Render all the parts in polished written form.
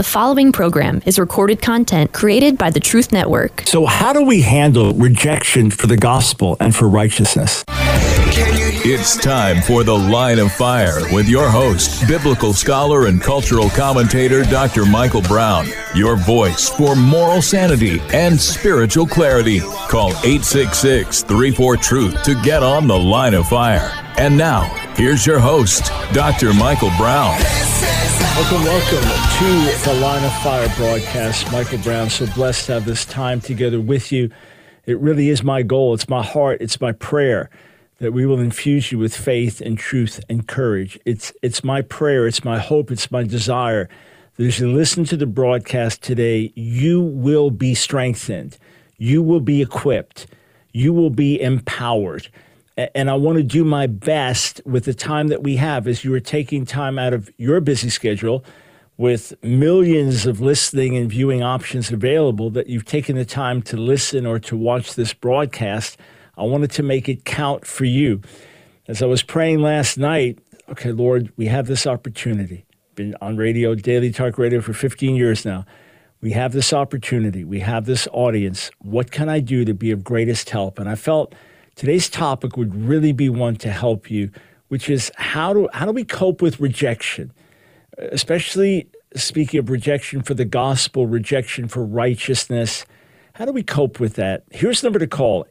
The following program is recorded content created by the Truth Network. So how do we handle rejection for the gospel and for righteousness? It's time for The Line of Fire with your host, biblical scholar and cultural commentator, Dr. Michael Brown. Your voice for moral sanity and spiritual clarity. Call 866-34-TRUTH to get on The Line of Fire. And now, here's your host, Dr. Michael Brown. Welcome to The Line of Fire broadcast. Michael Brown, so blessed to have this time together with you. It really is my goal. It's my heart. It's my prayer that we will infuse you with faith and truth and courage. It's my prayer. It's my hope. It's my desire that as you listen to the broadcast today, you will be strengthened. You will be equipped. You will be empowered. And I want to do my best with the time that we have as you are taking time out of your busy schedule with millions of listening and viewing options available, that you've taken the time to listen or to watch this broadcast. I wanted to make it count for you. As I was praying last night, okay, Lord, we have this opportunity. Been on radio, Daily Talk Radio for 15 years now. We have this opportunity. We have this audience. What can I do to be of greatest help? And I felt today's topic would really be one to help you, which is how do we cope with rejection, especially speaking of rejection for the gospel, rejection for righteousness. How do we cope with that? Here's the number to call,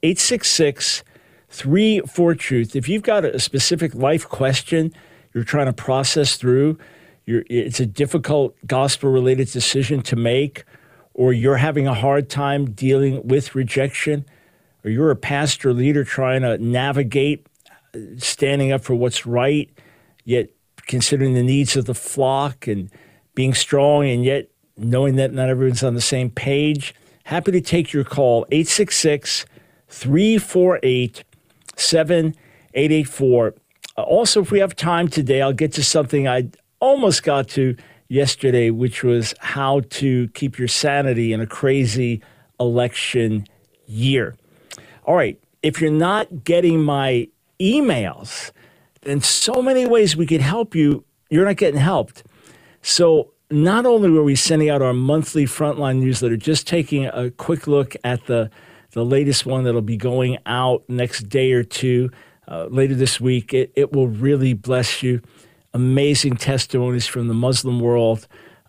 866-34-TRUTH. If you've got a specific life question you're trying to process through, it's a difficult gospel-related decision to make, or you're having a hard time dealing with rejection, or you're a pastor or leader trying to navigate standing up for what's right, yet considering the needs of the flock and being strong, and yet knowing that not everyone's on the same page, happy to take your call, 866-348-7884. Also, if we have time today, I'll get to something I almost got to yesterday, which was how to keep your sanity in a crazy election year. All right, if you're not getting my emails, then so many ways we could help you, you're not getting helped. So not only were we sending out our monthly Frontline newsletter, just taking a quick look at the latest one that'll be going out next day or two, later this week. It will really bless you. Amazing testimonies from the Muslim world.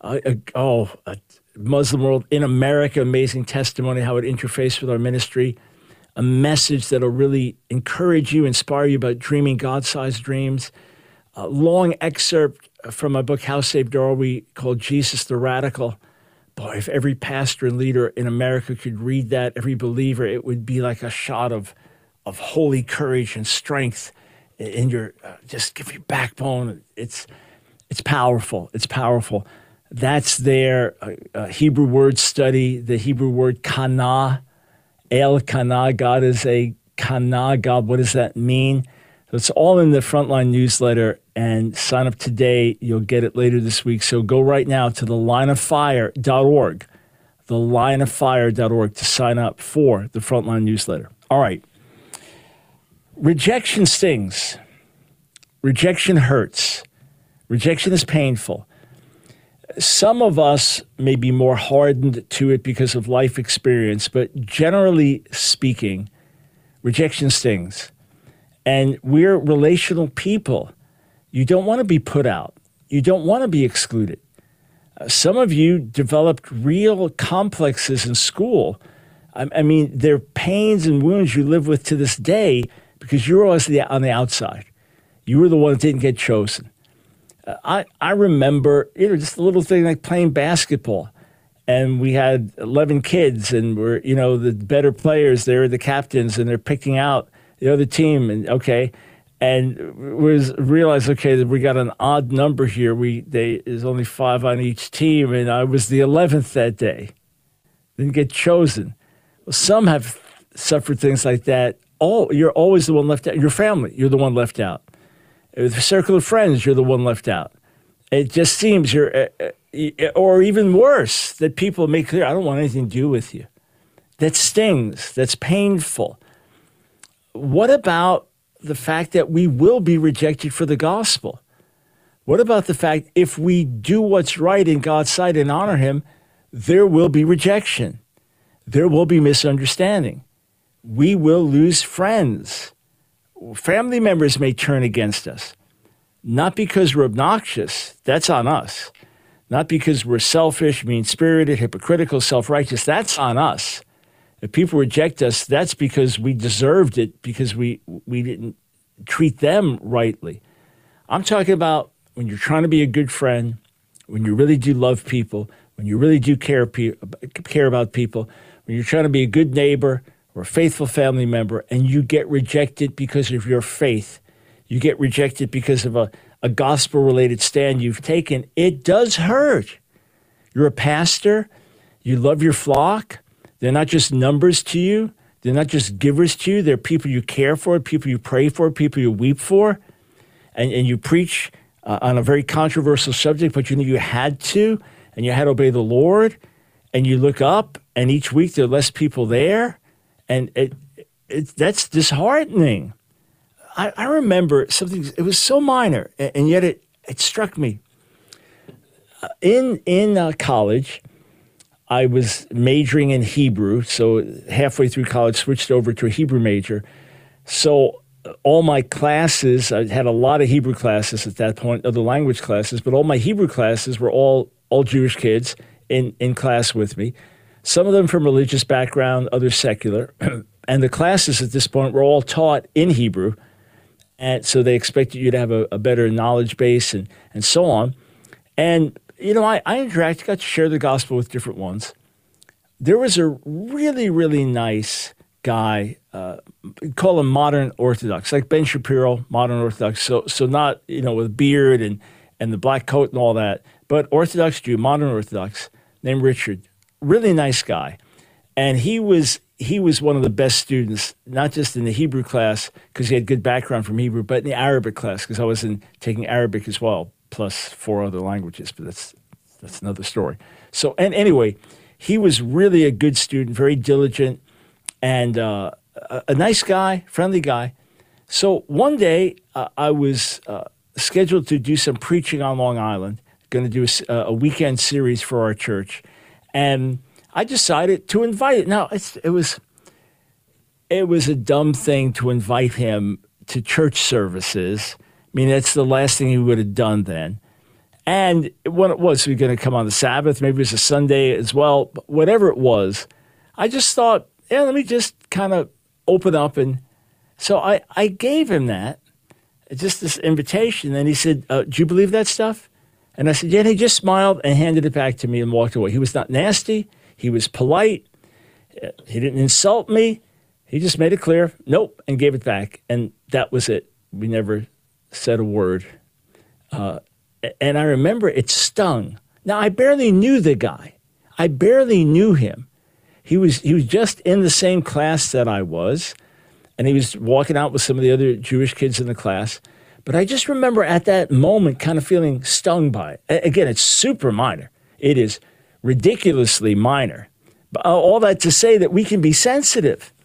Muslim world in America, amazing testimony, how it interfaces with our ministry. A message that'll really encourage you, inspire you about dreaming God-sized dreams. A long excerpt from my book, How Saved Are We, called Jesus the Radical. Boy, if every pastor and leader in America could read that, every believer, it would be like a shot of holy courage and strength in your, just give you backbone. It's powerful. It's powerful. That's their Hebrew word study, the Hebrew word kana, El Kana. God is a kana God. What does that mean? So it's all in the Frontline newsletter, and sign up today. You'll get it later this week. So go right now to thelineoffire.org, thelineoffire.org to sign up for the Frontline newsletter. All right. Rejection stings. Rejection hurts. Rejection is painful. Some of us may be more hardened to it because of life experience, but generally speaking, rejection stings. And we're relational people. You don't want to be put out. You don't want to be excluded. Some of you developed real complexes in school. I mean, they're pains and wounds you live with to this day because you're always on the outside. You were the one that didn't get chosen. I remember, just a little thing like playing basketball. And we had 11 kids, and we're, the better players, they're the captains, and they're picking out the other team. And realized, that we got an odd number here. There's only 5 on each team, and I was the 11th that day. Didn't get chosen. Well, some have suffered things like that. You're always the one left out. Your family, you're the one left out. With a circle of friends, you're the one left out. It just seems or even worse, that people make clear, I don't want anything to do with you. That stings. That's painful. What about the fact that we will be rejected for the gospel? What about the fact if we do what's right in God's sight and honor him, there will be rejection. There will be misunderstanding. We will lose friends. Family members may turn against us. Not because we're obnoxious, that's on us. Not because we're selfish, mean-spirited, hypocritical, self-righteous, that's on us. If people reject us, that's because we deserved it, because we didn't treat them rightly. I'm talking about when you're trying to be a good friend, when you really do love people, when you really do care about people, when you're trying to be a good neighbor or a faithful family member, and you get rejected because of your faith, you get rejected because of a gospel-related stand you've taken, it does hurt. You're a pastor. You love your flock. They're not just numbers to you. They're not just givers to you. They're people you care for, people you pray for, people you weep for. And you preach on a very controversial subject, but you knew you had to, and you had to obey the Lord. And you look up, and each week there are less people there. And that's disheartening. I remember something, it was so minor, and yet it struck me. In college, I was majoring in Hebrew, so halfway through college, switched over to a Hebrew major. So all my classes, I had a lot of Hebrew classes at that point, other language classes, but all my Hebrew classes were all Jewish kids in class with me. Some of them from religious background, others secular. And the classes at this point were all taught in Hebrew. And so they expected you to have a better knowledge base and so on. And, you know, I got to share the gospel with different ones. There was a really, really nice guy, call him modern Orthodox, like Ben Shapiro, modern Orthodox. So not, you know, with beard and the black coat and all that, but Orthodox Jew, modern Orthodox, named Richard. Really nice guy. And he was one of the best students, not just in the Hebrew class, because he had good background from Hebrew, but in the Arabic class, because I was taking Arabic as well, plus 4 other languages, but that's another story. So, and anyway, he was really a good student, very diligent, and a nice guy, friendly guy. So one day, I was scheduled to do some preaching on Long Island, going to do a weekend series for our church, and I decided to invite it. Now, it was a dumb thing to invite him to church services. I mean, that's the last thing he would have done then. And when it was, we were going to come on the Sabbath, maybe it was a Sunday as well, but whatever it was, I just thought, yeah, let me just kind of open up. And so I gave him that, just this invitation. And he said, do you believe that stuff? And I said, yeah. And he just smiled and handed it back to me and walked away. He was not nasty. He was polite. He didn't insult me. He just made it clear, nope, and gave it back. And that was it. We never said a word. And I remember it stung. Now, I barely knew the guy. I barely knew him. He was just in the same class that I was, and he was walking out with some of the other Jewish kids in the class. But I just remember at that moment kind of feeling stung by it. Again, it's super minor. It is ridiculously minor. But all that to say that we can be sensitive.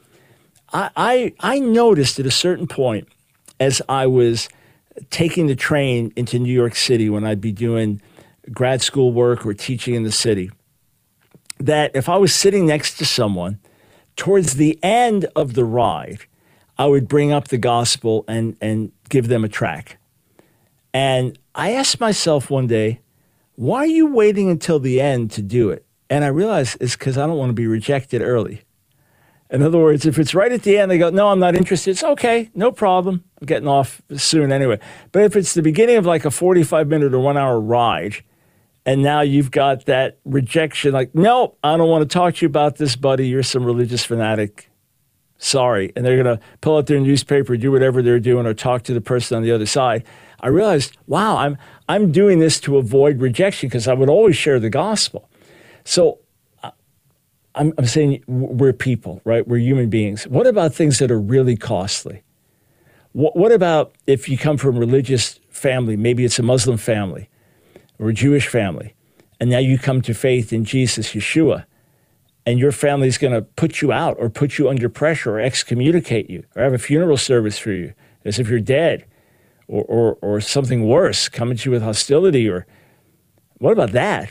I noticed at a certain point as I was taking the train into New York City when I'd be doing grad school work or teaching in the city, that if I was sitting next to someone, towards the end of the ride, I would bring up the gospel and give them a tract. And I asked myself one day, why are you waiting until the end to do it? And I realized it's because I don't want to be rejected early. In other words, if it's right at the end, they go, no, I'm not interested. It's okay, no problem. I'm getting off soon anyway. But if it's the beginning of like a 45-minute or 1-hour ride, and now you've got that rejection, like, no, I don't want to talk to you about this, buddy. You're some religious fanatic. Sorry. And they're going to pull out their newspaper, do whatever they're doing, or talk to the person on the other side. I realized, wow, I'm doing this to avoid rejection because I would always share the gospel. So I'm saying we're people, right? We're human beings. What about things that are really costly? What about if you come from a religious family, maybe it's a Muslim family or a Jewish family, and now you come to faith in Jesus, Yeshua, and your family is going to put you out or put you under pressure or excommunicate you or have a funeral service for you as if you're dead, or something worse, coming to you with hostility? Or what about that?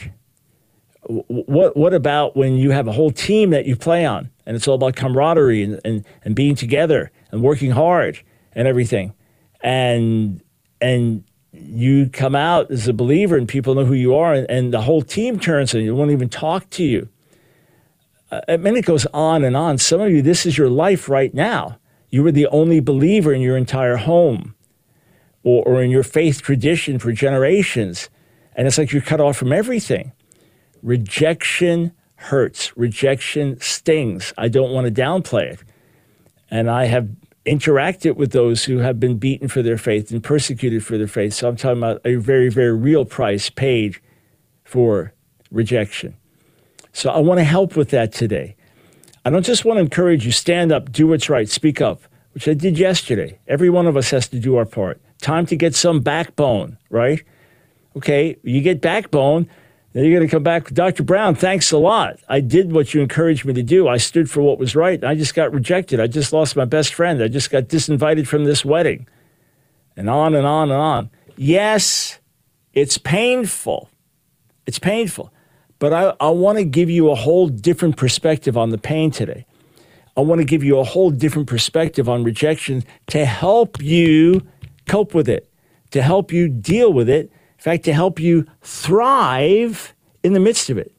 What about when you have a whole team that you play on, and it's all about camaraderie and being together and working hard and everything, and you come out as a believer and people know who you are, and the whole team turns and they won't even talk to you. I mean, it goes on and on. Some of you, this is your life right now. You were the only believer in your entire home or in your faith tradition for generations, and it's like you're cut off from everything. Rejection hurts. Rejection stings. I don't want to downplay it. And I have interacted with those who have been beaten for their faith and persecuted for their faith. So I'm talking about a very, very real price paid for rejection. So I want to help with that today. I don't just want to encourage you, stand up, do what's right, speak up, which I did yesterday. Every one of us has to do our part. Time to get some backbone, right? Okay, you get backbone, then you're going to come back, Dr. Brown, thanks a lot. I did what you encouraged me to do. I stood for what was right, and I just got rejected. I just lost my best friend. I just got disinvited from this wedding. And on and on and on. Yes, it's painful. It's painful. But I want to give you a whole different perspective on the pain today. I want to give you a whole different perspective on rejection to help you cope with it, to help you deal with it. In fact, to help you thrive in the midst of it.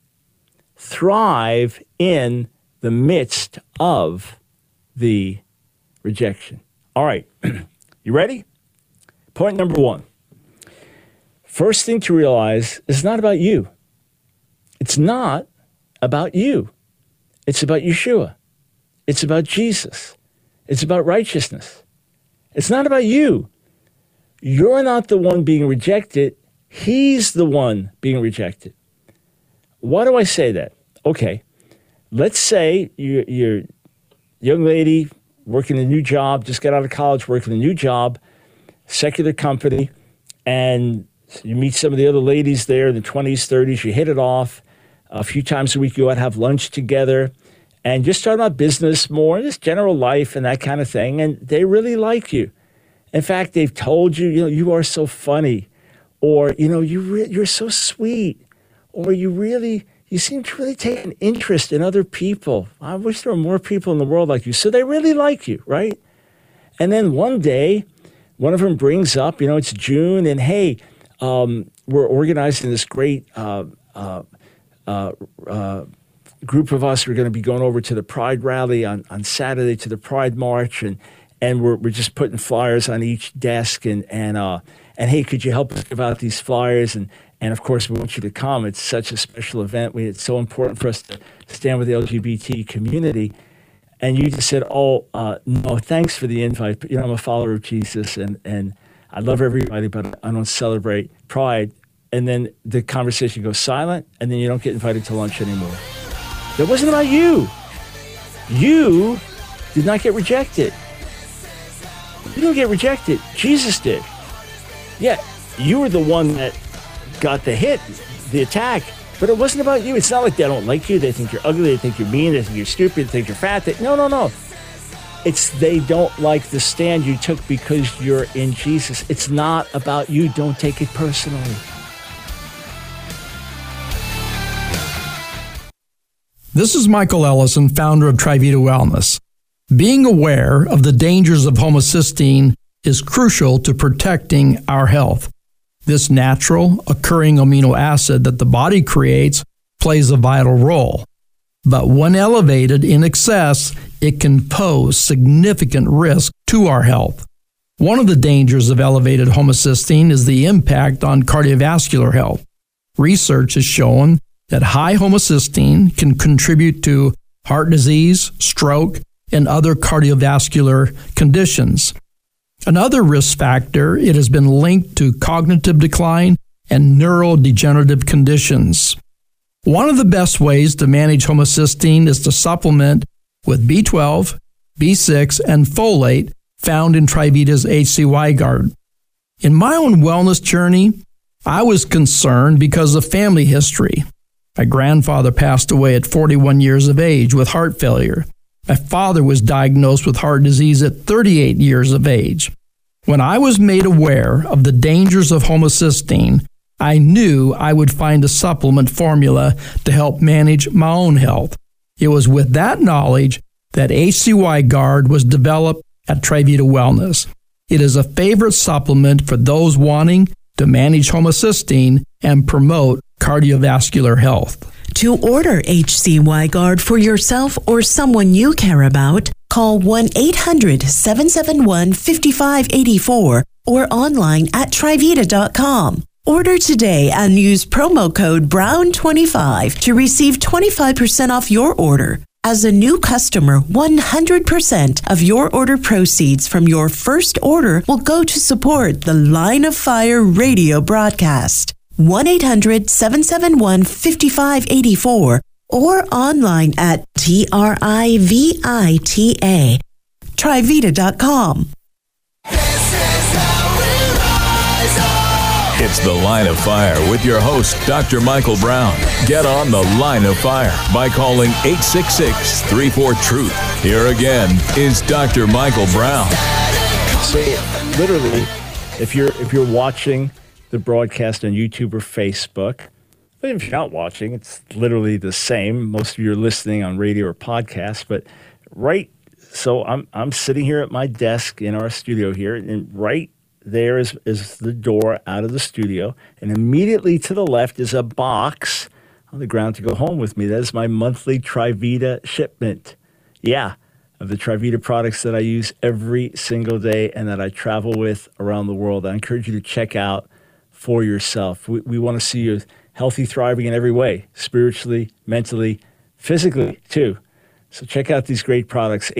Thrive in the midst of the rejection. All right, you ready? Point number one. First thing to realize, it's not about you. It's not about you. It's about Yeshua. It's about Jesus. It's about righteousness. It's not about you. You're not the one being rejected. He's the one being rejected. Why do I say that? Okay, let's say you're a young lady working a new job, just got out of college, working a new job, secular company, and you meet some of the other ladies there in the 20s, 30s, you hit it off. A few times a week you go out have lunch together, and just start about business more, just general life and that kind of thing, and they really like you. In fact, they've told you, you are so funny, or, you're so sweet, or you seem to really take an interest in other people. I wish there were more people in the world like you. So they really like you, right? And then one day, one of them brings up, it's June, and hey, we're organizing this great group of us. We're going to be going over to the Pride rally on Saturday, to the Pride March, and we're just putting flyers on each desk, and hey, could you help us give out these flyers? And of course, we want you to come. It's such a special event. It's so important for us to stand with the LGBT community. And you just said, no, thanks for the invite. But, I'm a follower of Jesus, and I love everybody, but I don't celebrate Pride. And then the conversation goes silent, and then you don't get invited to lunch anymore. That wasn't about you. You did not get rejected. You didn't get rejected. Jesus did. Yeah, you were the one that got the hit, the attack, but it wasn't about you. It's not like they don't like you. They think you're ugly. They think you're mean. They think you're stupid. They think you're fat. No. It's they don't like the stand you took because you're in Jesus. It's not about you. Don't take it personally. This is Michael Ellison, founder of Trivita Wellness. Being aware of the dangers of homocysteine is crucial to protecting our health. This natural, occurring amino acid that the body creates plays a vital role. But when elevated in excess, it can pose significant risk to our health. One of the dangers of elevated homocysteine is the impact on cardiovascular health. Research has shown that high homocysteine can contribute to heart disease, stroke, and other cardiovascular conditions. Another risk factor, it has been linked to cognitive decline and neurodegenerative conditions. One of the best ways to manage homocysteine is to supplement with B12, B6, and folate found in Trivita's HCY Guard. In my own wellness journey, I was concerned because of family history. My grandfather passed away at 41 years of age with heart failure. My father was diagnosed with heart disease at 38 years of age. When I was made aware of the dangers of homocysteine, I knew I would find a supplement formula to help manage my own health. It was with that knowledge that HCY Guard was developed at TriVita Wellness. It is a favorite supplement for those wanting to manage homocysteine and promote cardiovascular health. To order HCY Guard for yourself or someone you care about, call 1-800-771-5584 or online at trivita.com. Order today and use promo code BROWN25 to receive 25% off your order. As a new customer, 100% of your order proceeds from your first order will go to support the Line of Fire radio broadcast. 1-800-771-5584 or online at TRIVITA. Trivita.com. It's The Line of Fire with your host, Dr. Michael Brown. Get on The Line of Fire by calling 866-34-TRUTH. Here again is Dr. Michael Brown. So literally, if you're watching the broadcast on YouTube or Facebook, but if you're not watching, it's literally the same. Most of you are listening on radio or podcast, but so I'm sitting here at my desk in our studio here, and right there is the door out of the studio, and immediately to the left is a box on the ground to go home with me. That is my monthly TriVita shipment. Yeah, of the TriVita products that I use every single day and that I travel with around the world. I encourage you to check out for yourself. We want to see you healthy, thriving in every way, spiritually, mentally, physically too. So check out these great products,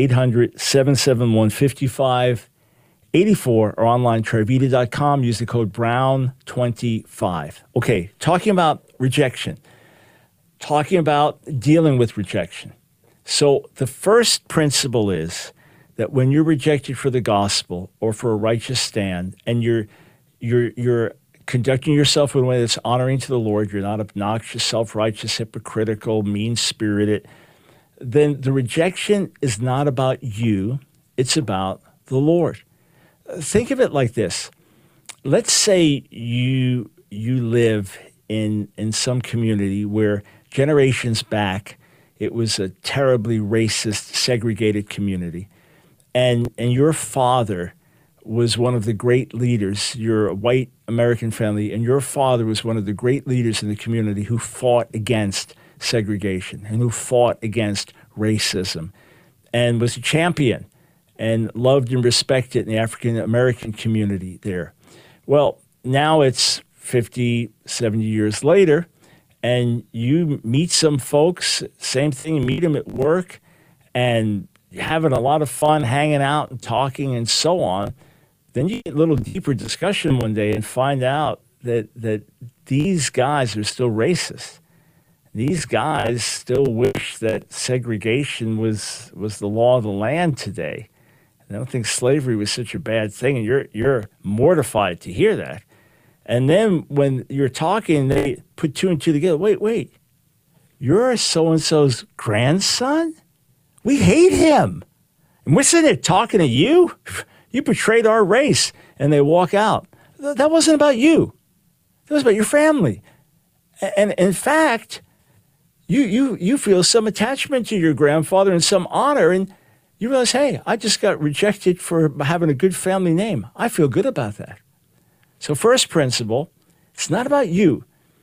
800-771-5584 or online, trivita.com. Use the code BROWN25. Okay, talking about rejection, talking about dealing with rejection. So the first principle is that when you're rejected for the gospel or for a righteous stand, and you're conducting yourself in a way that's honoring to the Lord, you're not obnoxious, self-righteous, hypocritical, mean-spirited, then the rejection is not about you, it's about the Lord. Think of it like this. Let's say you live in some community where generations back it was a terribly racist, segregated community, and your father was one of the great leaders. You're a white American family, and your father was one of the great leaders in the community who fought against segregation and who fought against racism and was a champion and loved and respected in the African American community there. Well, now it's 50, 70 years later, and you meet some folks, same thing, you meet them at work, and you're having a lot of fun hanging out and talking and so on. Then you get a little deeper discussion one day and find out that these guys are still racist. These guys still wish that segregation was the law of the land today. I don't think slavery was such a bad thing, and you're mortified to hear that. And then when you're talking, they put two and two together. Wait, you're so-and-so's grandson? We hate him. And we're sitting there talking to you? You betrayed our race. And they walk out. That wasn't about you. That was about your family. And in fact, you feel some attachment to your grandfather and some honor, and you realize, hey, I just got rejected for having a good family name. I feel good about that. So first principle, it's not about you.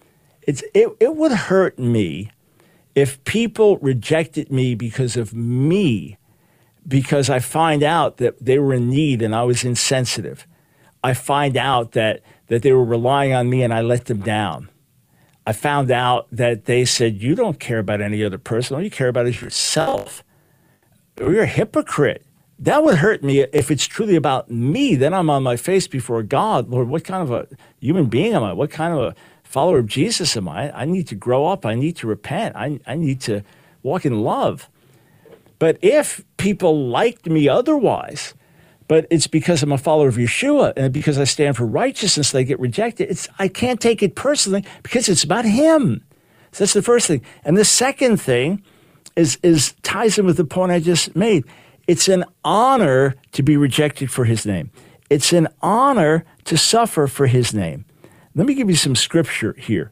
It would hurt me if people rejected me because of me, because I find out that they were in need and I was insensitive. I find out that they were relying on me and I let them down. I found out that they said, you don't care about any other person. All you care about is yourself. You're a hypocrite. That would hurt me if it's truly about me. Then I'm on my face before God. Lord, what kind of a human being am I? What kind of a follower of Jesus am I? I need to grow up. I need to repent. I need to walk in love. But if people liked me otherwise, but it's because I'm a follower of Yeshua and because I stand for righteousness, they get rejected. I can't take it personally because it's about him. So that's the first thing. And the second thing is ties in with the point I just made. It's an honor to be rejected for his name. it's an honor to suffer for his name. Let me give you some scripture here.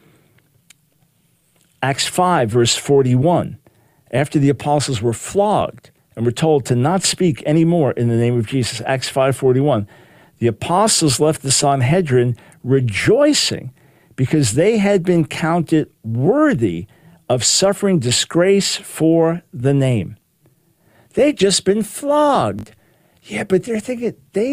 Acts 5, verse 41. After the apostles were flogged and were told to not speak anymore in the name of Jesus, Acts 5:41, the apostles left the Sanhedrin rejoicing because they had been counted worthy of suffering disgrace for the name. They'd just been flogged. Yeah, but they're thinking,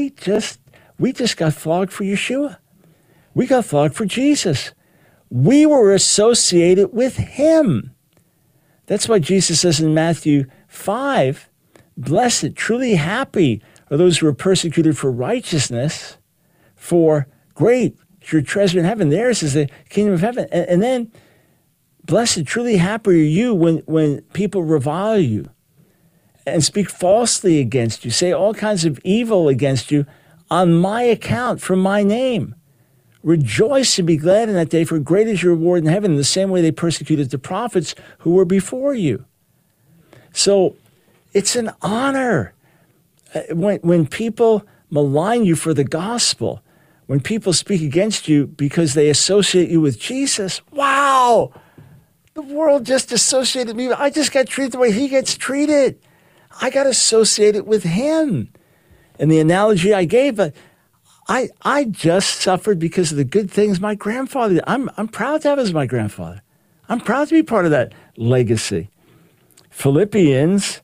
we just got flogged for Yeshua. We got flogged for Jesus. We were associated with him. That's why Jesus says in Matthew 5, blessed, truly happy are those who are persecuted for righteousness, for great is your treasure in heaven. Theirs is the kingdom of heaven. And then, blessed, truly happy are you when people revile you and speak falsely against you, say all kinds of evil against you on my account, for my name. Rejoice and be glad in that day, for great is your reward in heaven, in the same way they persecuted the prophets who were before you. So it's an honor. When people malign you for the gospel, when people speak against you because they associate you with Jesus, wow, the world just associated me. I just got treated the way he gets treated. I got associated with him. And the analogy I gave, I just suffered because of the good things my grandfather did. I'm proud to have as my grandfather. I'm proud to be part of that legacy. Philippians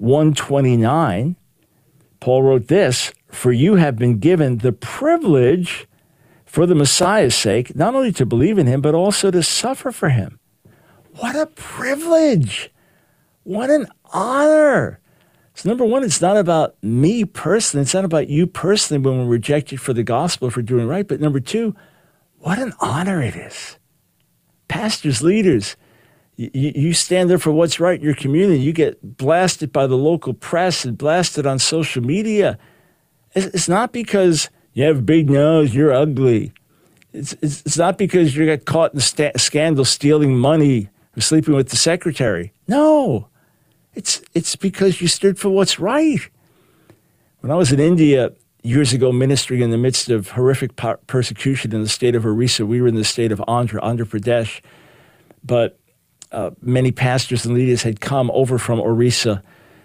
1:29, Paul wrote this, for you have been given the privilege for the Messiah's sake, not only to believe in him, but also to suffer for him. What a privilege. What an honor. So number one, it's not about me personally. It's not about you personally when we're rejected for the gospel, for doing right. But number two, what an honor it is. Pastors, leaders, you stand there for what's right in your community. You get blasted by the local press and blasted on social media. It's not because you have a big nose, you're ugly. It's not because you got caught in a scandal stealing money or sleeping with the secretary. No. It's because you stood for what's right. When I was in India years ago ministering in the midst of horrific persecution in the state of Orissa, we were in the state of Andhra Pradesh, but many pastors and leaders had come over from Orissa.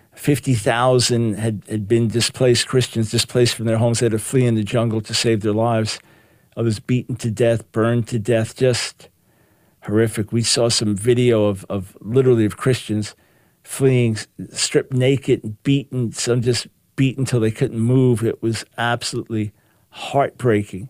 50,000 had been displaced, Christians displaced from their homes. They had to flee in the jungle to save their lives. Others beaten to death, burned to death, just horrific. We saw some video of literally of Christians fleeing, stripped naked and beaten, some just beaten until they couldn't move. It was absolutely heartbreaking.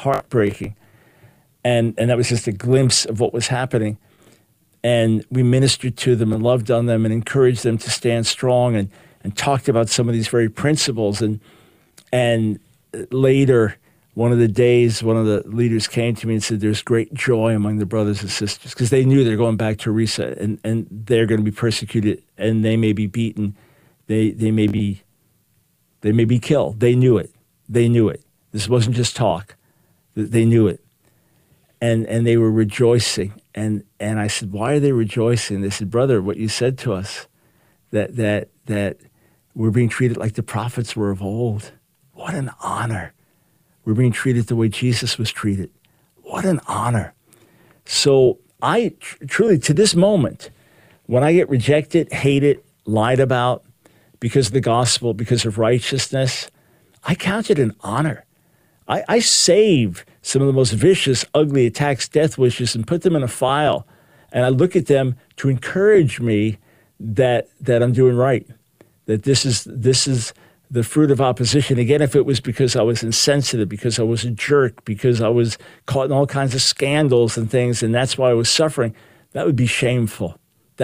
And that was just a glimpse of what was happening. And we ministered to them and loved on them and encouraged them to stand strong and talked about some of these very principles. And later, one of the days, one of the leaders came to me and said, there's great joy among the brothers and sisters, because they knew they're going back to Orissa and they're going to be persecuted and they may be beaten. They may be killed. They knew it. This wasn't just talk. They knew it. And they were rejoicing. And I said, why are they rejoicing? They said, brother, what you said to us, that we're being treated like the prophets were of old. What an honor. We're being treated the way Jesus was treated. What an honor. So I truly, to this moment, when I get rejected, hated, lied about because of the gospel, because of righteousness, I count it an honor. I save some of the most vicious, ugly attacks, death wishes, and put them in a file. And I look at them to encourage me that I'm doing right, that this is the fruit of opposition. Again, if it was because I was insensitive, because I was a jerk, because I was caught in all kinds of scandals and things, and that's why I was suffering, that would be shameful.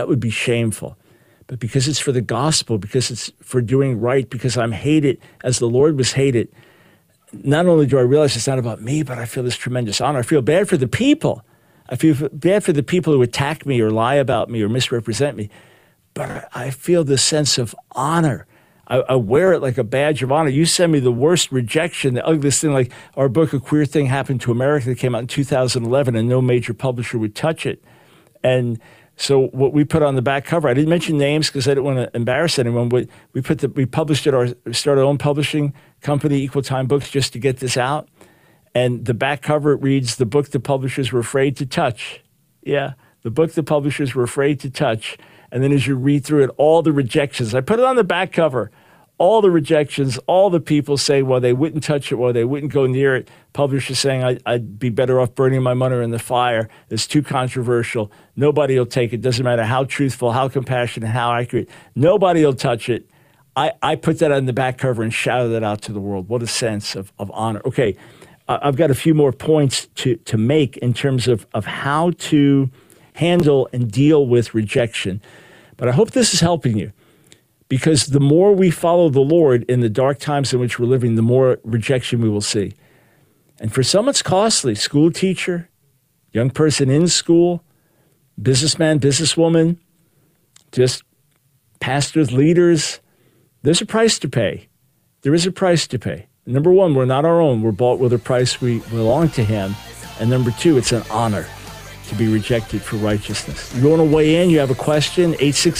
But because it's for the gospel, because it's for doing right, because I'm hated as the Lord was hated, not only do I realize it's not about me, but I feel this tremendous honor. I feel bad for the people. I feel bad for the people who attack me or lie about me or misrepresent me. But I feel this sense of honor. I wear it like a badge of honor. You send me the worst rejection, the ugliest thing, like our book, A Queer Thing Happened to America, that came out in 2011, and no major publisher would touch it. And So what we put on the back cover, I didn't mention names because I didn't want to embarrass anyone, but we published it, started our own publishing company, Equal Time Books, just to get this out. And the back cover reads, "The book the publishers were afraid to touch." Yeah, the book the publishers were afraid to touch. And then as you read through it, all the rejections. I put it on the back cover. All the rejections, all the people say, well, they wouldn't touch it, well, they wouldn't go near it. Publishers saying, I'd be better off burning my money in the fire. It's too controversial. Nobody will take it. Doesn't matter how truthful, how compassionate, how accurate. Nobody will touch it. I put that on the back cover and shouted it out to the world. What a sense of honor. Okay, I've got a few more points to make in terms of how to handle and deal with rejection. But I hope this is helping you. Because the more we follow the Lord in the dark times in which we're living, the more rejection we will see. And for some, it's costly. School teacher, young person in school, businessman, businesswoman, just pastors, leaders. There's a price to pay. There is a price to pay. Number one, we're not our own. We're bought with a price. We belong to Him. And number two, it's an honor to be rejected for righteousness. You want to weigh in? You have a question?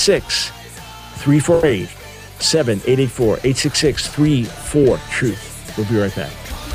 866-348-7884, 866-34-TRUTH. We'll be right back.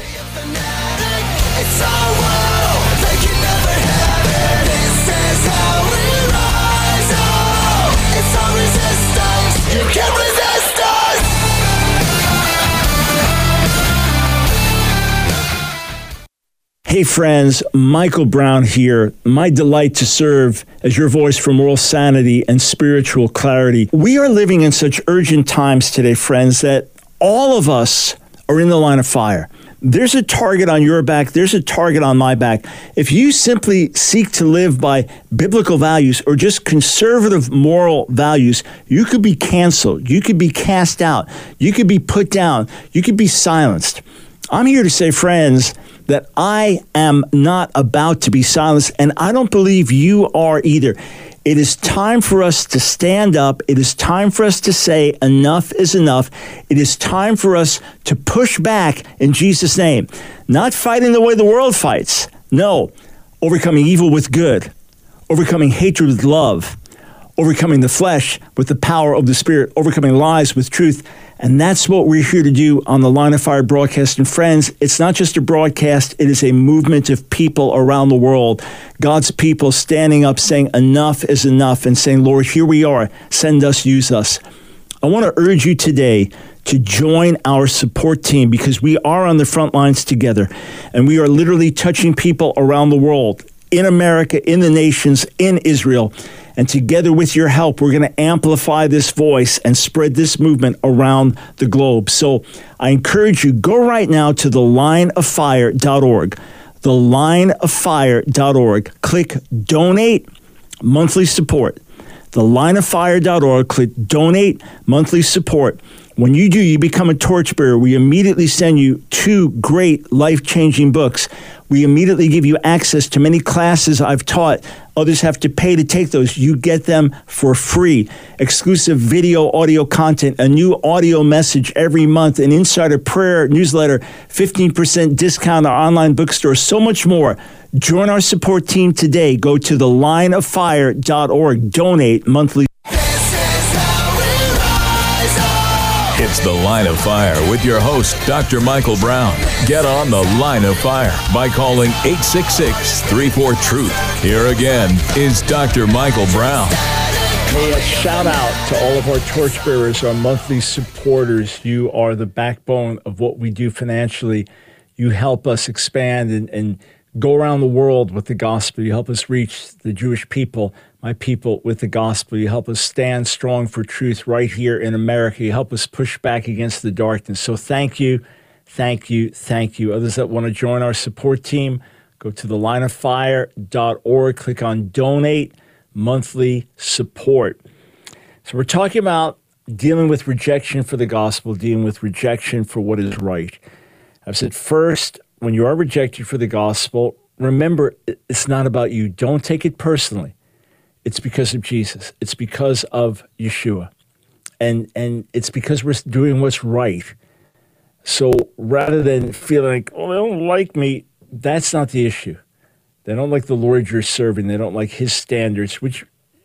Hey friends, Michael Brown here. My delight to serve as your voice for moral sanity and spiritual clarity. We are living in such urgent times today, friends, that all of us are in the line of fire. There's a target on your back. There's a target on my back. If you simply seek to live by biblical values or just conservative moral values, you could be canceled. You could be cast out. You could be put down. You could be silenced. I'm here to say, friends, that I am not about to be silenced, and I don't believe you are either. It is time for us to stand up. It is time for us to say enough is enough. It is time for us to push back in Jesus' name. Not fighting the way the world fights. No, overcoming evil with good, overcoming hatred with love, overcoming the flesh with the power of the Spirit, overcoming lies with truth. And that's what we're here to do on the Line of Fire broadcast. And friends, it's not just a broadcast, it is a movement of people around the world. God's people standing up saying enough is enough and saying, Lord, here we are, send us, use us. I want to urge you today to join our support team because we are on the front lines together and we are literally touching people around the world, in America, in the nations, in Israel. And together with your help, we're going to amplify this voice and spread this movement around the globe. So I encourage you, go right now to thelineoffire.org, thelineoffire.org. Click Donate Monthly Support. Thelineoffire.org, click Donate Monthly Support. When you do, you become a torchbearer. We immediately send you 2 great life-changing books. We immediately give you access to many classes I've taught. Others have to pay to take those. You get them for free. Exclusive video, audio content, a new audio message every month, an insider prayer newsletter, 15% discount on our online bookstore, so much more. Join our support team today. Go to thelineoffire.org. Donate monthly. It's The Line of Fire with your host, Dr. Michael Brown. Get on The Line of Fire by calling 866-34-TRUTH. Here again is Dr. Michael Brown. Hey, a shout out to all of our torchbearers, our monthly supporters. You are the backbone of what we do financially. You help us expand and go around the world with the gospel. You help us reach the Jewish people, my people, with the gospel. You help us stand strong for truth right here in America. You help us push back against the darkness. So thank you, thank you, thank you. Others that want to join our support team, go to thelineoffire.org, click on Donate Monthly Support. So we're talking about dealing with rejection for the gospel, dealing with rejection for what is right. I've said first, when you are rejected for the gospel, remember, it's not about you. Don't take it personally. It's because of Jesus. It's because of Yeshua. And it's because we're doing what's right. So rather than feeling like, oh, they don't like me, that's not the issue. They don't like the Lord you're serving. They don't like his standards, which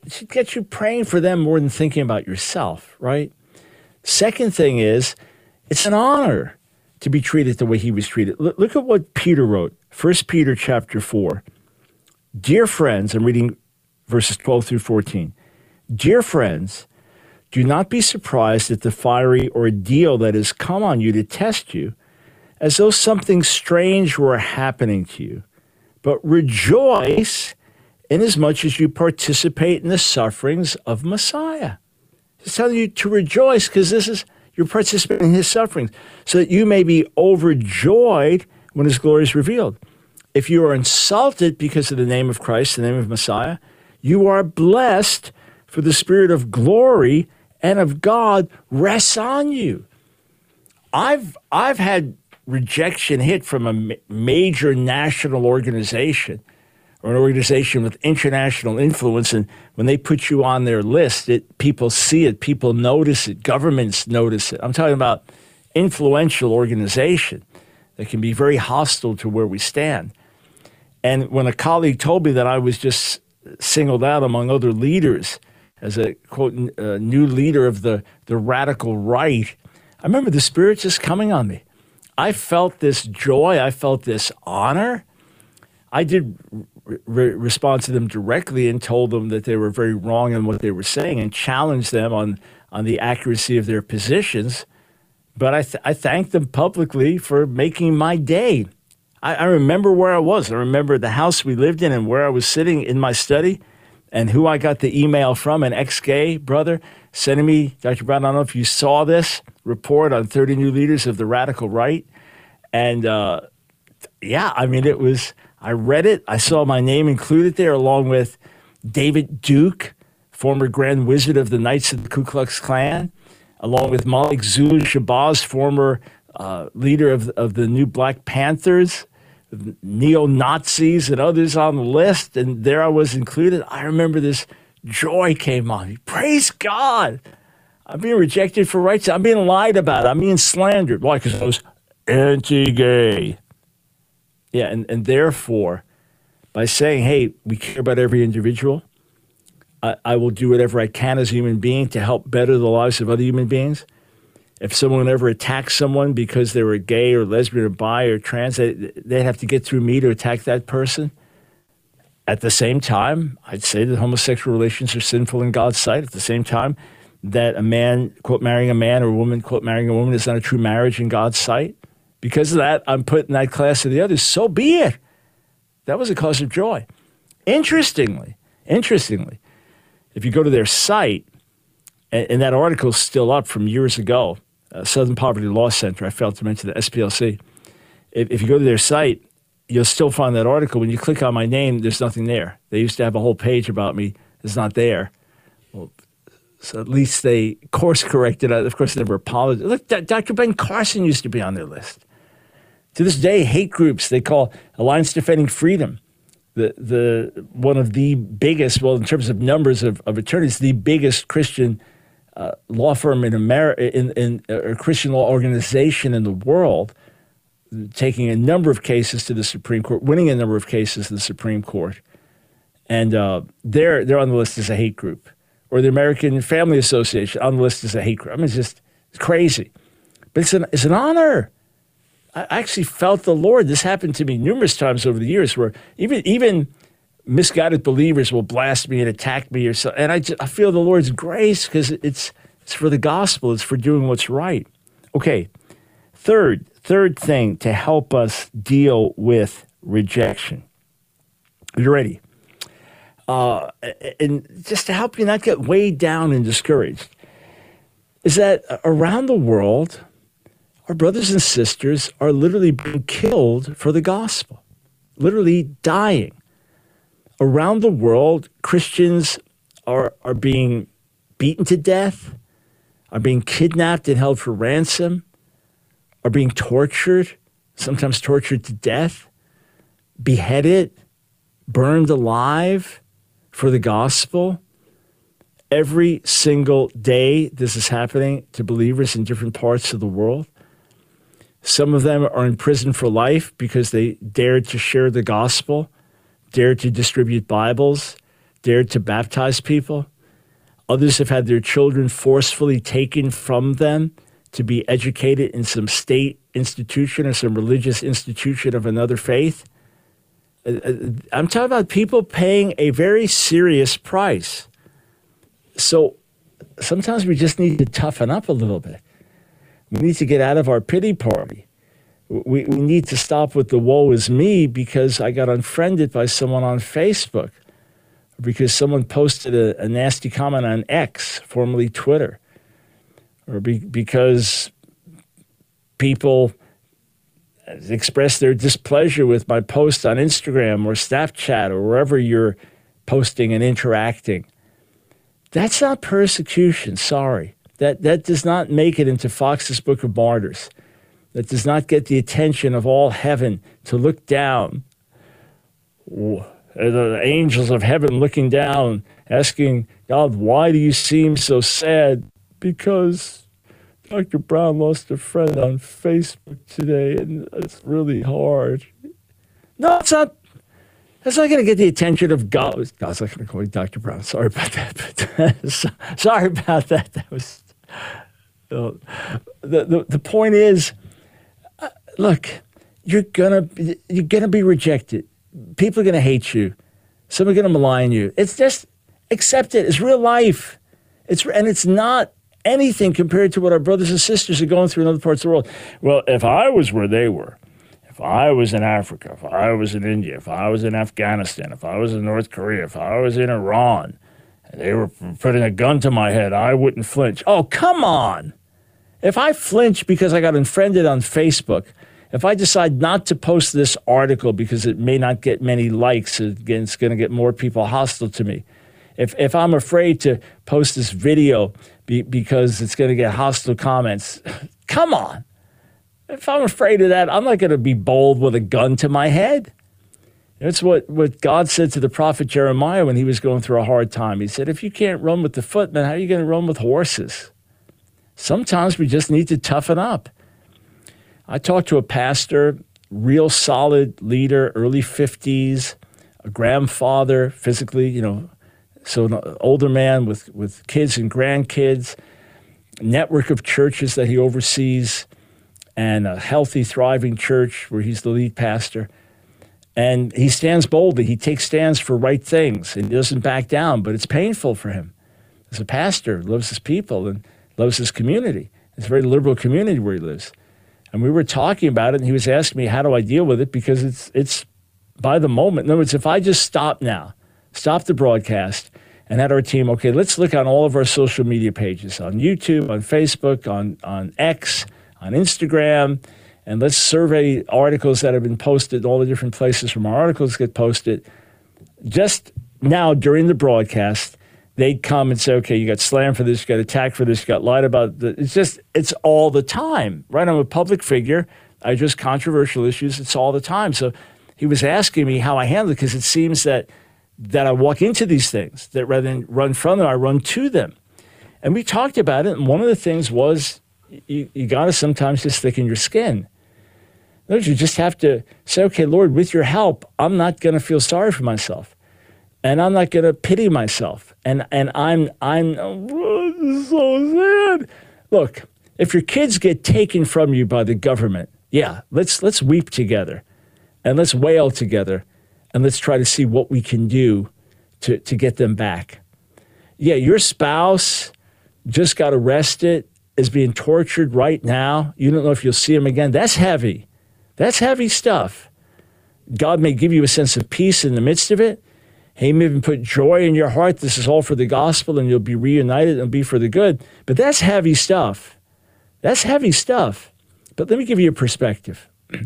It should get you praying for them more than thinking about yourself, right? Second thing is, it's an honor to be treated the way he was treated. Look at what Peter wrote, 1 Peter chapter 4. Dear friends, I'm reading verses 12 through 14. Dear friends, do not be surprised at the fiery ordeal that has come on you to test you, as though something strange were happening to you. But rejoice inasmuch as you participate in the sufferings of Messiah. He's telling you to rejoice because you're participating in his sufferings, so that you may be overjoyed when his glory is revealed. If you are insulted because of the name of Christ, the name of Messiah, you are blessed, for the Spirit of glory and of God rests on you. I've had rejection hit from a major national organization or an organization with international influence, and when they put you on their list, people see it, people notice it, governments notice it. I'm talking about influential organization that can be very hostile to where we stand. And when a colleague told me that I was just singled out among other leaders as a, quote, new leader of the radical right, I remember the Spirit just coming on me. I felt this joy. I felt this honor. I did respond to them directly and told them that they were very wrong in what they were saying and challenged them on the accuracy of their positions. But I thanked them publicly for making my day. I remember where I was. I remember the house we lived in and where I was sitting in my study and who I got the email from, an ex-gay brother sending me, Dr. Brown, I don't know if you saw this report on 30 new leaders of the radical right. And I read it. I saw my name included there along with David Duke, former Grand Wizard of the Knights of the Ku Klux Klan, along with Malik Zulu Shabazz, former leader of the New Black Panthers, neo-Nazis and others on the list. And there I was included. I remember this joy came on me. Praise God. I'm being rejected for rights. I'm being lied about. I'm being slandered. Why? Because I was anti-gay. Yeah, and therefore, by saying, hey, we care about every individual, I will do whatever I can as a human being to help better the lives of other human beings. If someone ever attacks someone because they were gay or lesbian or bi or trans, they'd have to get through me to attack that person. At the same time, I'd say that homosexual relations are sinful in God's sight. At the same time, that a man, quote, marrying a man or a woman, quote, marrying a woman is not a true marriage in God's sight. Because of that, I'm put in that class of the others. So be it. That was a cause of joy. Interestingly, if you go to their site, and that article is still up from years ago, Southern Poverty Law Center, I failed to mention the SPLC. If you go to their site, you'll still find that article. When you click on my name, there's nothing there. They used to have a whole page about me. It's not there. Well, so at least they course-corrected. Of course, they never apologized. Look, Dr. Ben Carson used to be on their list. To this day, hate groups they call Alliance Defending Freedom, the one of the biggest, well, in terms of numbers of attorneys, the biggest Christian law firm in America, in a Christian law organization in the world, taking a number of cases to the Supreme Court, winning a number of cases to the Supreme Court, and they're on the list as a hate group, or the American Family Association on the list as a hate group. I mean, it's crazy, but it's an honor. I actually felt the Lord. This happened to me numerous times over the years, where even misguided believers will blast me and attack me, or so, and I feel the Lord's grace because it's for the gospel. It's for doing what's right. Okay, third thing to help us deal with rejection. Are you ready? And just to help you not get weighed down and discouraged, is that around the world, our brothers and sisters are literally being killed for the gospel, literally dying. Around the world, Christians are being beaten to death, are being kidnapped and held for ransom, are being tortured, sometimes tortured to death, beheaded, burned alive for the gospel. Every single day, this is happening to believers in different parts of the world. Some of them are in prison for life because they dared to share the gospel, dared to distribute Bibles, dared to baptize people. Others have had their children forcefully taken from them to be educated in some state institution or some religious institution of another faith. I'm talking about people paying a very serious price. So sometimes we just need to toughen up a little bit. We need to get out of our pity party. We need to stop with the woe is me because I got unfriended by someone on Facebook, because someone posted a nasty comment on X, formerly Twitter, or because people express their displeasure with my post on Instagram or Snapchat or wherever you're posting and interacting. That's not persecution, sorry. That does not make it into Fox's Book of Martyrs. That does not get the attention of all heaven to look down. The angels of heaven looking down, asking, God, why do you seem so sad? Because Dr. Brown lost a friend on Facebook today, and it's really hard. No, it's not. That's not going to get the attention of God. God's not going to call you Dr. Brown. Sorry about that. But sorry about that. That was the point is, look, you're gonna be rejected. People are going to hate you. Some are going to malign you. It's just accept it. It's real life. It's not anything compared to what our brothers and sisters are going through in other parts of the world. Well, if I was where they were, if I was in Africa, if I was in India, if I was in Afghanistan, if I was in North Korea, if I was in Iran, and they were putting a gun to my head, I wouldn't flinch. Oh, come on. If I flinch because I got unfriended on Facebook, if I decide not to post this article because it may not get many likes, it's going to get more people hostile to me. If I'm afraid to post this video because it's going to get hostile comments, come on. If I'm afraid of that, I'm not going to be bold with a gun to my head. That's what God said to the prophet Jeremiah when he was going through a hard time. He said, if you can't run with the footmen, how are you going to run with horses? Sometimes we just need to toughen up. I talked to a pastor, real solid leader, early 50s, a grandfather, physically, so an older man with kids and grandkids, a network of churches that he oversees, and a healthy, thriving church where he's the lead pastor. And he stands boldly. He takes stands for right things, and he doesn't back down, but it's painful for him. As a pastor, loves his people and loves his community. It's a very liberal community where he lives. And we were talking about it, and he was asking me, how do I deal with it? Because it's by the moment. In other words, if I just stop the broadcast, and had our team, okay, let's look on all of our social media pages, on YouTube, on Facebook, on X, on Instagram, and let's survey articles that have been posted, all the different places from our articles get posted. Just now, during the broadcast, they'd come and say, okay, you got slammed for this, you got attacked for this, you got lied about. It's all the time, right? I'm a public figure. I address controversial issues. It's all the time. So he was asking me how I handle it, because it seems that I walk into these things, that rather than run from them, I run to them. And we talked about it, and one of the things was you got to sometimes just thicken your skin. In other words, you just have to say, okay, Lord, with your help, I'm not going to feel sorry for myself. And I'm not going to pity myself. And I'm oh, this is so sad. Look, if your kids get taken from you by the government, yeah, let's weep together, and let's wail together, and let's try to see what we can do to get them back. Yeah, your spouse just got arrested, is being tortured right now. You don't know if you'll see him again. That's heavy. That's heavy stuff. God may give you a sense of peace in the midst of it. He may even put joy in your heart. This is all for the gospel, and you'll be reunited and be for the good. But that's heavy stuff. That's heavy stuff. But let me give you a perspective.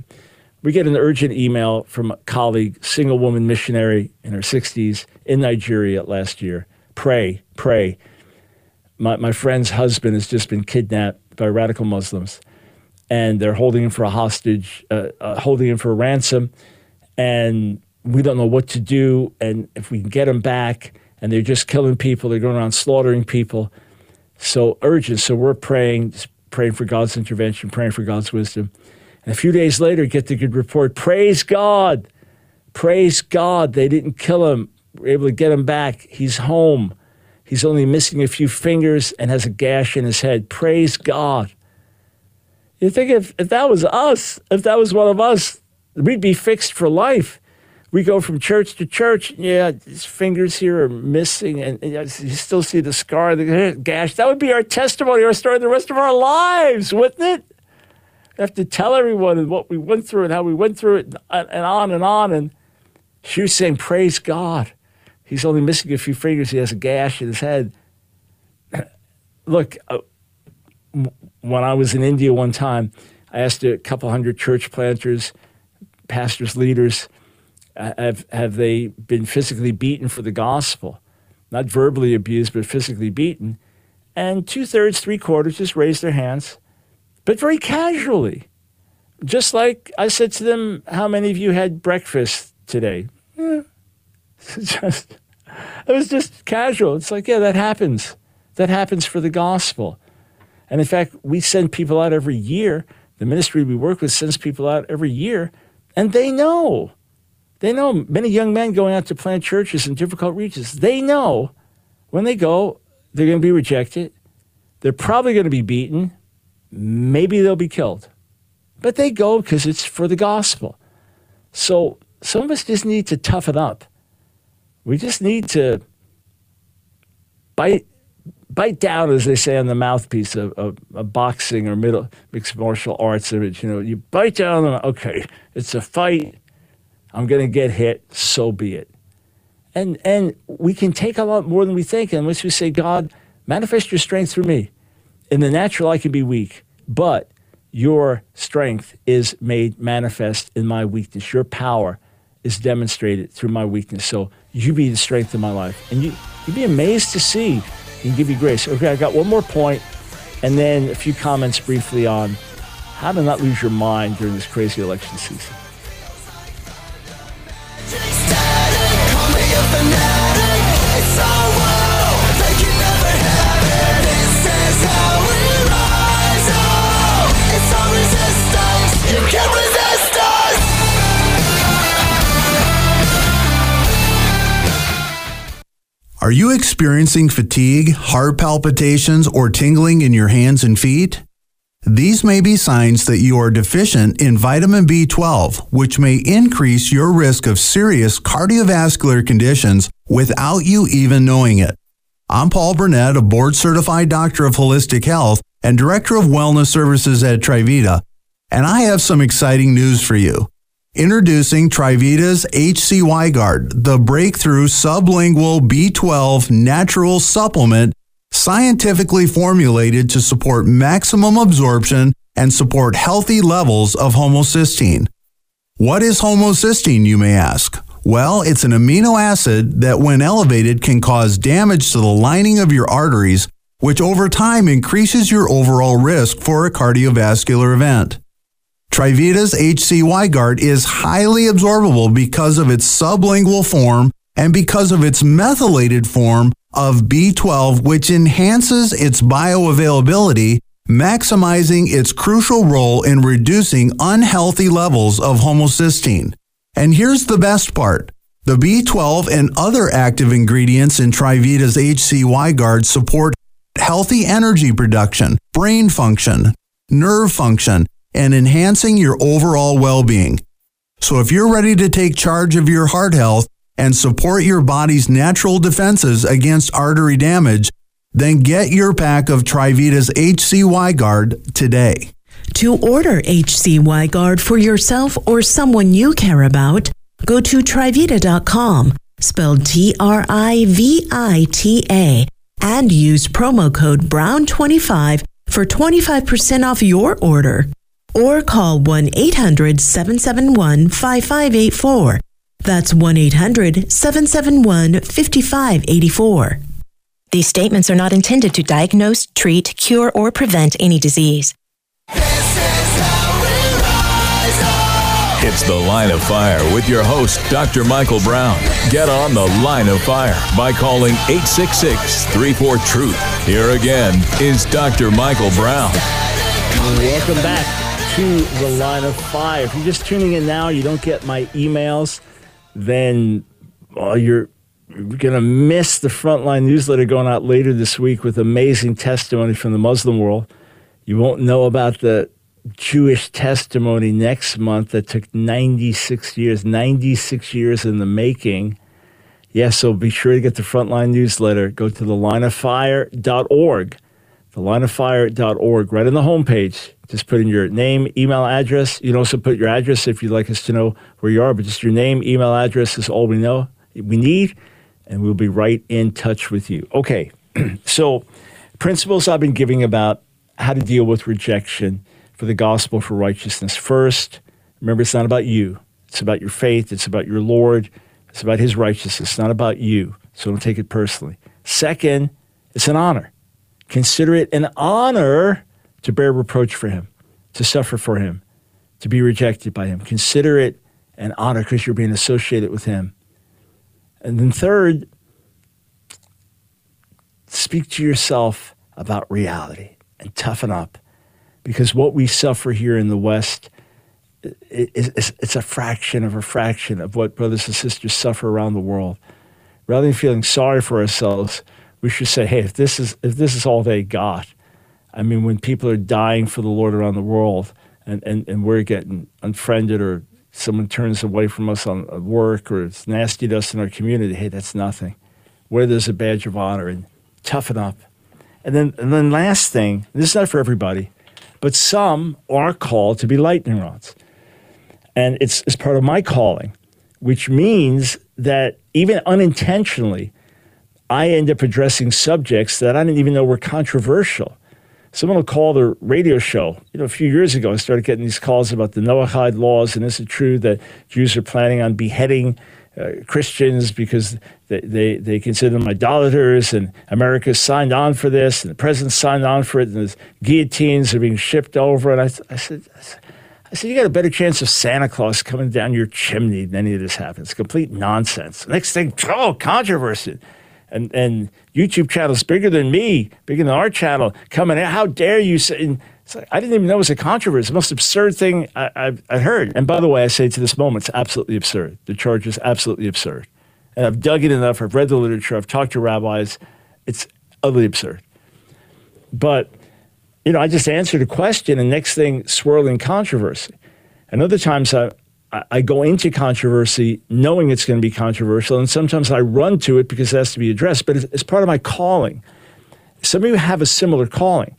We get an urgent email from a colleague, single woman missionary in her 60s in Nigeria last year. Pray. My friend's husband has just been kidnapped by radical Muslims, and they're holding him for a hostage, holding him for a ransom, and we don't know what to do, and if we can get him back, and they're just killing people, they're going around slaughtering people. So urgent. So we're praying for God's intervention, praying for God's wisdom. And a few days later, get the good report. Praise God. They didn't kill him. We're able to get him back. He's home. He's only missing a few fingers and has a gash in his head. Praise God. You think if that was us, if that was one of us, we'd be fixed for life. We go from church to church. Yeah, his fingers here are missing, and you still see the scar, the gash. That would be our testimony, our story, the rest of our lives, wouldn't it? We have to tell everyone what we went through and how we went through it, and on and on. And she was saying, praise God. He's only missing a few fingers. He has a gash in his head. Look, when I was in India one time, I asked a couple hundred church planters, pastors, leaders, have they been physically beaten for the gospel? Not verbally abused, but physically beaten. And 2/3, 3/4 just raised their hands, but very casually. Just like I said to them, how many of you had breakfast today? It was just casual. It's like, yeah, that happens. That happens for the gospel. And in fact, we send people out every year. The ministry we work with sends people out every year, and they know. They know. Many young men going out to plant churches in difficult regions, they know when they go, they're going to be rejected. They're probably going to be beaten. Maybe they'll be killed. But they go because it's for the gospel. So some of us just need to toughen up. We just need to bite down, as they say, on the mouthpiece of boxing or mixed martial arts. You bite down on, okay, it's a fight. I'm going to get hit. So be it. And we can take a lot more than we think. And once we say, God, manifest your strength through me. In the natural, I can be weak, but your strength is made manifest in my weakness. Your power is demonstrated through my weakness. So you be the strength of my life. And you'd be amazed to see He can give you grace. Okay, I got one more point, and then a few comments briefly on how to not lose your mind during this crazy election season. Are you experiencing fatigue, heart palpitations, or tingling in your hands and feet? These may be signs that you are deficient in vitamin B12, which may increase your risk of serious cardiovascular conditions without you even knowing it. I'm Paul Burnett, a board-certified doctor of holistic health and director of wellness services at Trivita, and I have some exciting news for you. Introducing Trivita's HCY Guard, the breakthrough sublingual B12 natural supplement scientifically formulated to support maximum absorption and support healthy levels of homocysteine. What is homocysteine, you may ask? Well, it's an amino acid that, when elevated, can cause damage to the lining of your arteries, which over time increases your overall risk for a cardiovascular event. Trivita's HCY Guard is highly absorbable because of its sublingual form and because of its methylated form of B12, which enhances its bioavailability, maximizing its crucial role in reducing unhealthy levels of homocysteine. And here's the best part. The B12 and other active ingredients in Trivita's HCY Guard support healthy energy production, brain function, nerve function, and enhancing your overall well-being. So if you're ready to take charge of your heart health and support your body's natural defenses against artery damage, then get your pack of Trivita's HCY Guard today. To order HCY Guard for yourself or someone you care about, go to Trivita.com, spelled Trivita, and use promo code BROWN25 for 25% off your order. Or call 1-800-771-5584. That's 1-800-771-5584. These statements are not intended to diagnose, treat, cure, or prevent any disease. It's The Line of Fire with your host, Dr. Michael Brown. Get on The Line of Fire by calling 866-34-TRUTH. Here again is Dr. Michael Brown. Welcome back to The Line of Fire. If you're just tuning in now, you don't get my emails, then you're You're going to miss the Frontline newsletter going out later this week with amazing testimony from the Muslim world. You won't know about the Jewish testimony next month that took 96 years in the making. Yes, so be sure to get the Frontline newsletter. Go to thelineoffire.org, thelineoffire.org, right on the homepage. Just put in your name, email address. You can also put your address if you'd like us to know where you are, but just your name, email address is all we need, and we'll be right in touch with you. Okay, so principles I've been giving about how to deal with rejection for the gospel, for righteousness. First, remember, it's not about you. It's about your faith. It's about your Lord. It's about his righteousness. It's not about you, so don't take it personally. Second, it's an honor. Consider it an honor to bear reproach for him, to suffer for him, to be rejected by him. Consider it an honor because you're being associated with him. And then third, speak to yourself about reality and toughen up, because what we suffer here in the West, it's a fraction of what brothers and sisters suffer around the world. Rather than feeling sorry for ourselves, we should say, hey, if this is all they got, I mean, when people are dying for the Lord around the world and we're getting unfriended or someone turns away from us on work or it's nasty to us in our community, hey, that's nothing. Wear this as a badge of honor and toughen up. And then last thing, this is not for everybody, but some are called to be lightning rods. And it's part of my calling, which means that even unintentionally, I end up addressing subjects that I didn't even know were controversial. Someone will call the radio show. A few years ago, I started getting these calls about the Noahide laws, and is it true that Jews are planning on beheading Christians because they consider them idolaters, and America signed on for this, and the president signed on for it, and the guillotines are being shipped over. And I said, you got a better chance of Santa Claus coming down your chimney than any of this happens. It's complete nonsense. Next thing, controversy. And YouTube channels bigger than me, bigger than our channel, coming out. How dare you say? It's like, I didn't even know it was a controversy. It's the most absurd thing I heard. And by the way, I say to this moment, it's absolutely absurd. The charge is absolutely absurd. And I've dug in enough. I've read the literature. I've talked to rabbis. It's utterly absurd. But, I just answered a question, and next thing, swirling controversy. And other times I go into controversy knowing it's going to be controversial, and sometimes I run to it because it has to be addressed, but it's part of my calling. Some of you have a similar calling.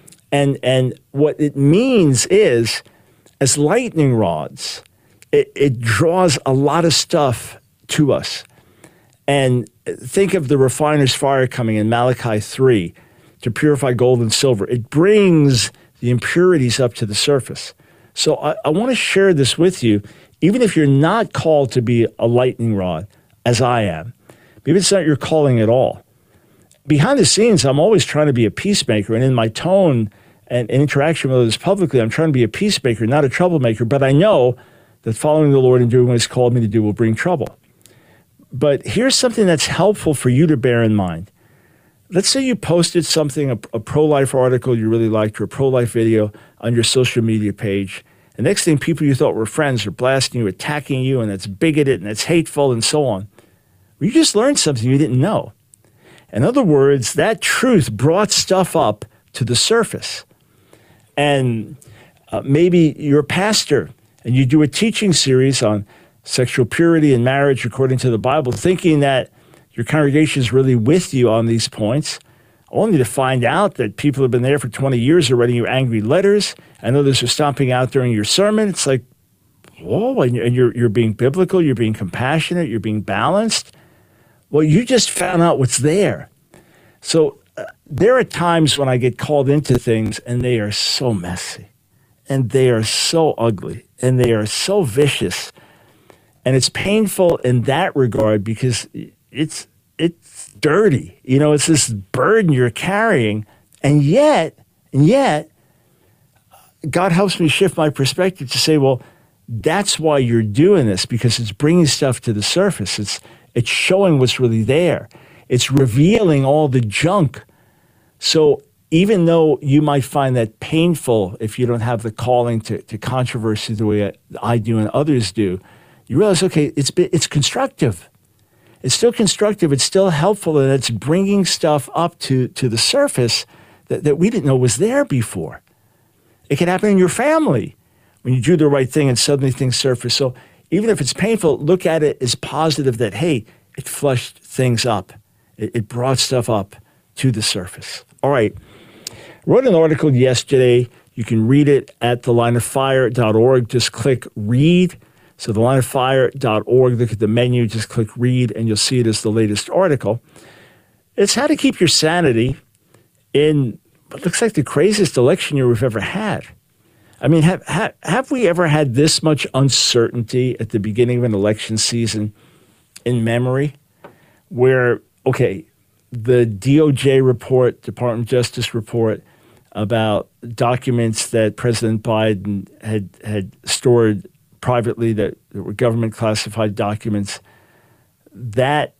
And what it means is, as lightning rods, it draws a lot of stuff to us. And think of the refiner's fire coming in Malachi 3 to purify gold and silver. It brings the impurities up to the surface. So I want to share this with you, even if you're not called to be a lightning rod, as I am. Maybe it's not your calling at all. Behind the scenes, I'm always trying to be a peacemaker, and in my tone and interaction with others publicly, I'm trying to be a peacemaker, not a troublemaker, but I know that following the Lord and doing what he's called me to do will bring trouble. But here's something that's helpful for you to bear in mind. Let's say you posted something, a pro-life article you really liked, or a pro-life video on your social media page. The next thing, people you thought were friends are blasting you, attacking you, and that's bigoted, and that's hateful, and so on. Well, you just learned something you didn't know. In other words, that truth brought stuff up to the surface. And maybe you're a pastor, and you do a teaching series on sexual purity and marriage according to the Bible, thinking that your congregation is really with you on these points, only to find out that people have been there for 20 years are writing you angry letters, and others are stomping out during your sermon. It's like, whoa, and you're being biblical, you're being compassionate, you're being balanced. Well, you just found out what's there. So there are times when I get called into things, and they are so messy, and they are so ugly, and they are so vicious. And it's painful in that regard because it's dirty. It's this burden you're carrying. And yet, God helps me shift my perspective to say, well, that's why you're doing this, because it's bringing stuff to the surface. It's showing what's really there. It's revealing all the junk. So even though you might find that painful if you don't have the calling to controversy the way I do and others do, you realize, okay, it's constructive. It's still constructive. It's still helpful, and it's bringing stuff up to the surface that we didn't know was there before. It can happen in your family when you do the right thing and suddenly things surface. So even if it's painful, look at it as positive that, hey, it flushed things up. It brought stuff up to the surface. All right. I wrote an article yesterday. You can read it at thelineoffire.org. Just click read. So thelineoffire.org, look at the menu, just click read, and you'll see it as the latest article. It's how to keep your sanity in what looks like the craziest election year we've ever had. I mean, have we ever had this much uncertainty at the beginning of an election season in memory? Where, okay, the DOJ report, Department of Justice report about documents that President Biden had stored privately that were government classified documents, that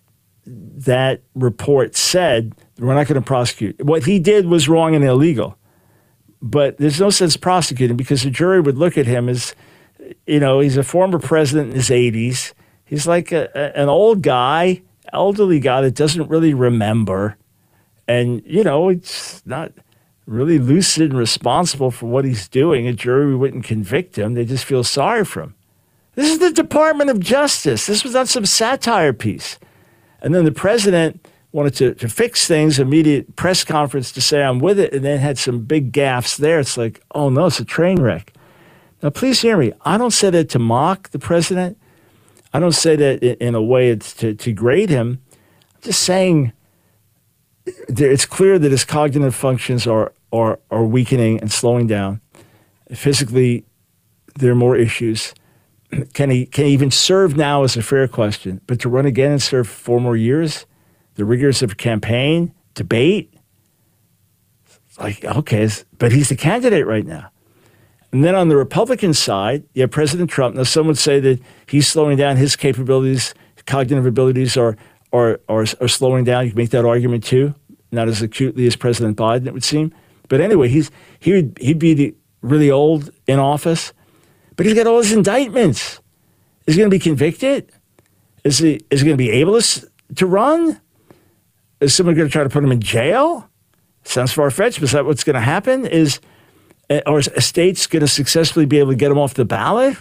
report said we're not going to prosecute. What he did was wrong and illegal, but there's no sense prosecuting because the jury would look at him as, he's a former president in his 80s. He's like an old guy, elderly guy that doesn't really remember, and it's not really lucid and responsible for what he's doing. A jury wouldn't convict him. They just feel sorry for him. This is the Department of Justice. This was not some satire piece. And then the president wanted to fix things, immediate press conference to say, I'm with it, and then had some big gaffes there. It's like, oh no, it's a train wreck. Now, please hear me. I don't say that to mock the president. I don't say that in a way it's to grade him. I'm just saying it's clear that his cognitive functions are weakening and slowing down. Physically, there are more issues. Can he even serve now is a fair question. But to run again and serve 4 more years, the rigors of a campaign, debate, like, okay, but he's the candidate right now. And then on the Republican side, you have President Trump. Now, some would say that he's slowing down, his capabilities, cognitive abilities are slowing down. You can make that argument too, not as acutely as President Biden, it would seem. But anyway, he'd be really old in office, but he's got all his indictments. Is he going to be convicted? Is he going to be able to run? Is someone going to try to put him in jail? Sounds far-fetched, but is that what's going to happen? Or is a state's going to successfully be able to get him off the ballot?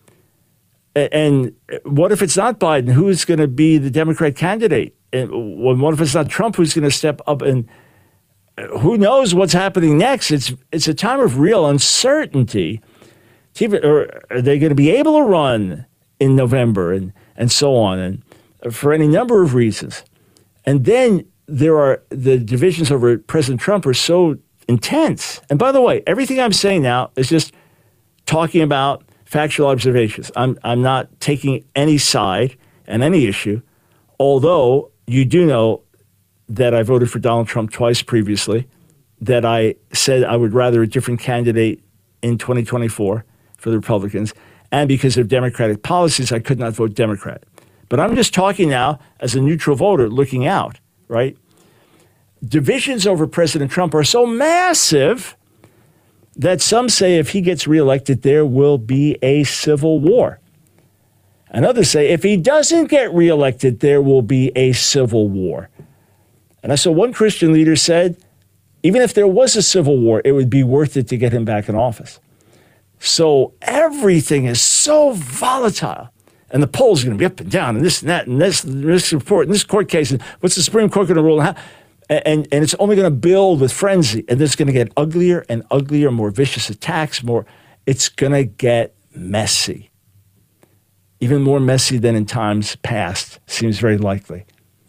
And what if it's not Biden? Who is going to be the Democrat candidate? And what if it's not Trump? Who's going to step up? And who knows what's happening next? It's a time of real uncertainty. Or are they going to be able to run in November and so on, and for any number of reasons? And then there are the divisions over President Trump are so intense. And by the way, everything I'm saying now is just talking about factual observations. I'm not taking any side on any issue, although you do know that I voted for Donald Trump twice previously, that I said I would rather a different candidate in 2024 for the Republicans, and because of Democratic policies, I could not vote Democrat. But I'm just talking now as a neutral voter looking out, right? Divisions over President Trump are so massive that some say if he gets reelected, there will be a civil war. And others say if he doesn't get reelected, there will be a civil war. And I saw one Christian leader said, even if there was a civil war, it would be worth it to get him back in office. So everything is so volatile. And the polls are going to be up and down, and this and that, and this report, and this court case, and what's the Supreme Court going to rule? And it's only going to build with frenzy, and it's going to get uglier and uglier, more vicious attacks, it's going to get messy. Even more messy than in times past, seems very likely.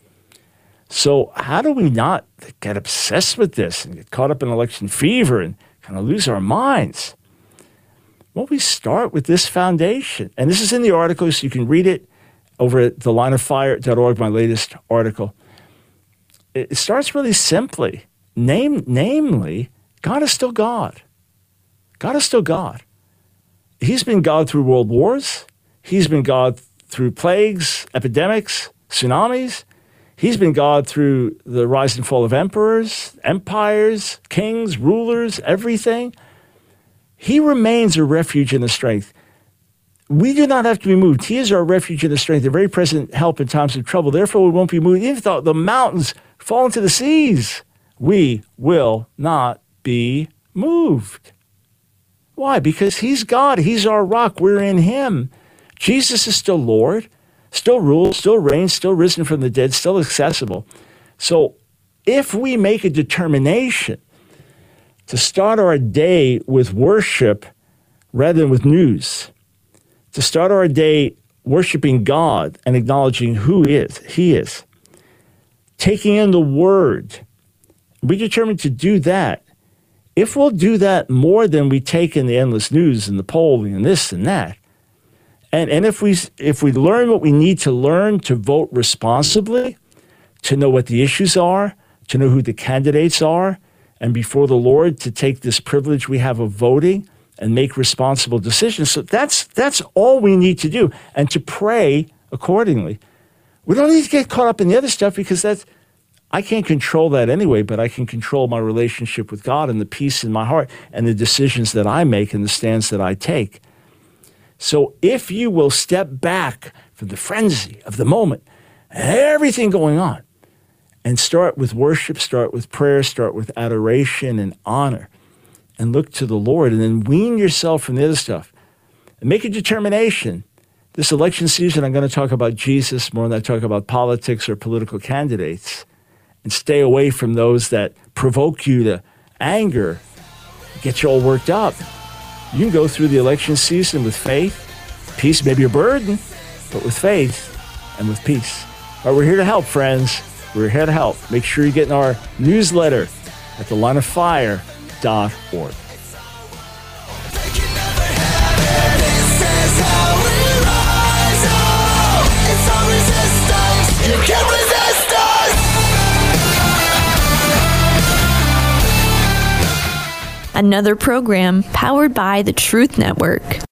So how do we not get obsessed with this and get caught up in election fever and kind of lose our minds? Well, we start with this foundation. And this is in the article, so you can read it over at thelineoffire.org, my latest article. It starts really simply. Namely, God is still God. God is still God. He's been God through world wars. He's been God through plagues, epidemics, tsunamis. He's been God through the rise and fall of emperors, empires, kings, rulers, everything. He remains a refuge and a strength. we do not have to be moved. He is our refuge and the strength, the very present help in times of trouble. Therefore, we won't be moved. Even if the mountains fall into the seas, we will not be moved. Why? Because he's God. He's our rock. We're in him. Jesus is still Lord, still rules, still reigns, still risen from the dead, still accessible. So if we make a determination to start our day with worship rather than with news, to start our day worshiping God and acknowledging who he is, taking in the word, we determine to do that. If we'll do that more than we take in the endless news and the polling and this and that, and if we learn what we need to learn to vote responsibly, to know what the issues are, to know who the candidates are, and before the Lord to take this privilege we have of voting and make responsible decisions. So that's all we need to do, and to pray accordingly. We don't need to get caught up in the other stuff because I can't control that anyway, but I can control my relationship with God and the peace in my heart and the decisions that I make and the stands that I take. So if you will step back from the frenzy of the moment, everything going on, and start with worship, start with prayer, start with adoration and honor, and look to the Lord, and then wean yourself from the other stuff, and make a determination. This election season, I'm going to talk about Jesus more than I talk about politics or political candidates, and stay away from those that provoke you to anger, get you all worked up. You can go through the election season with faith. Peace may be a burden, but with faith and with peace. All right, we're here to help, friends. We're here to help. Make sure you get in our newsletter at thelineoffire.org. Another program powered by the Truth Network.